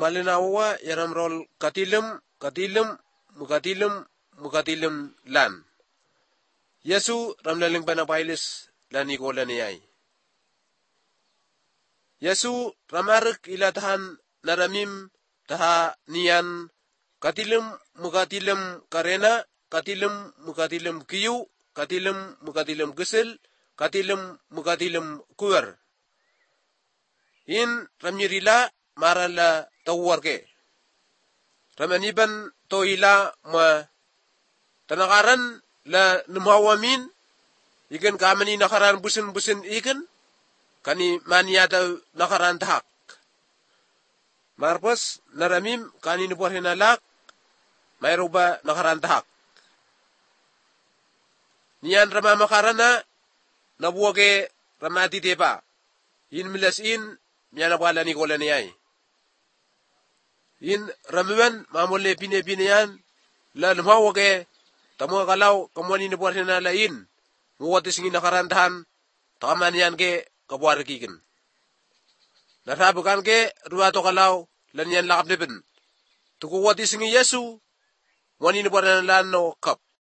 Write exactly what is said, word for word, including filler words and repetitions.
malinawa yaram rol katilem, katilem, mukatilem, mukatilem lan. Yesu ramlaling panapailis lan iko lan iyay. Yesu ramarik ilatahan naramim taha niyan katilem, mukatilem karena, katilem, mukatilem kiyu, katilem, mukatilem gesil, katilem, mukatilem kuwer. In ramyirila marala tawwarke. Ramaniban toila ma tanakaran la namawamin ikan kamani nakaran busin-busin ikan kani maniyata nakaran tahak. Marpos naramim kani nubuhin alak mayroba nakaran tahak. Niyan rama makarana nabuwage ramati tepa. In milas in miyana wala ni kola niyay. In ramiwan mamule pine-pine yan la lumawage tamo kalaw kamwani nubuhin na lain muwatis ngi nakarantahan takaman yan ke kabuarikikin. Narabukan ke ruwato kalaw lan yan lakap nipin. Tukuwatis ngi Yesu wani nubuhin na lan no kap.